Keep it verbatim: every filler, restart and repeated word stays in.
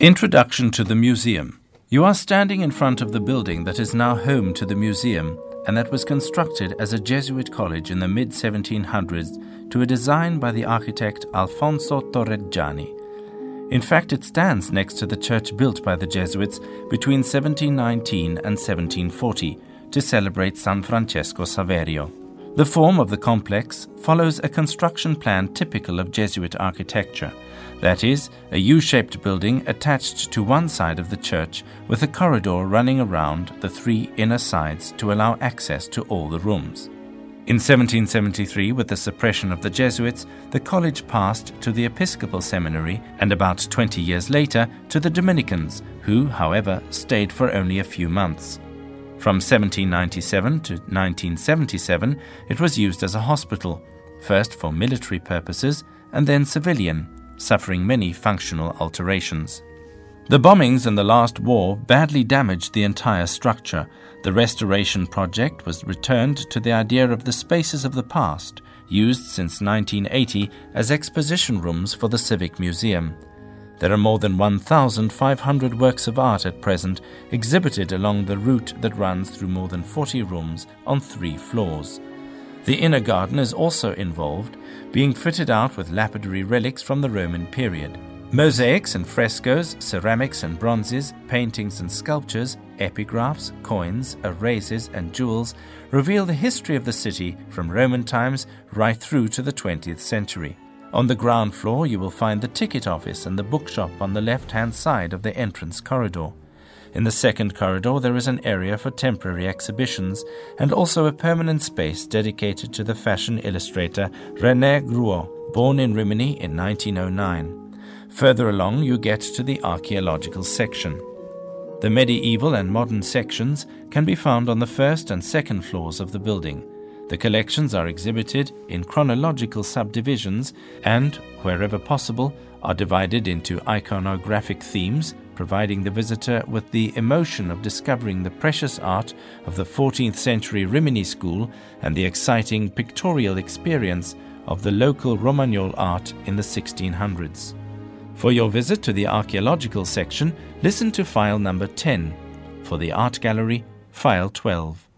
Introduction to the museum. You are standing in front of the building that is now home to the museum and that was constructed as a Jesuit college in the mid seventeen hundreds to a design by the architect Alfonso Torreggiani. In fact, it stands next to the church built by the Jesuits between seventeen nineteen and seventeen forty to celebrate San Francesco Saverio. The form of the complex follows a construction plan typical of Jesuit architecture. That is, a U-shaped building attached to one side of the church with a corridor running around the three inner sides to allow access to all the rooms. In seventeen seventy-three, with the suppression of the Jesuits, the college passed to the Episcopal Seminary and about twenty years later to the Dominicans, who, however, stayed for only a few months. From seventeen ninety-seven to nineteen seventy-seven, it was used as a hospital, first for military purposes and then civilian, suffering many functional alterations. The bombings in the last war badly damaged the entire structure. The restoration project was returned to the idea of the spaces of the past, used since nineteen eighty as exposition rooms for the Civic Museum. There are more than one thousand five hundred works of art at present exhibited along the route that runs through more than forty rooms on three floors. The inner garden is also involved, being fitted out with lapidary relics from the Roman period. Mosaics and frescoes, ceramics and bronzes, paintings and sculptures, epigraphs, coins, erases and jewels reveal the history of the city from Roman times right through to the twentieth century. On the ground floor you will find the ticket office and the bookshop on the left-hand side of the entrance corridor. In the second corridor there is an area for temporary exhibitions and also a permanent space dedicated to the fashion illustrator René Gruot, born in Rimini in nineteen oh nine. Further along you get to the archaeological section. The medieval and modern sections can be found on the first and second floors of the building. The collections are exhibited in chronological subdivisions and, wherever possible, are divided into iconographic themes, providing the visitor with the emotion of discovering the precious art of the fourteenth century Rimini school and the exciting pictorial experience of the local Romagnol art in the sixteen hundreds. For your visit to the archaeological section, listen to file number ten. For the art gallery, file twelve.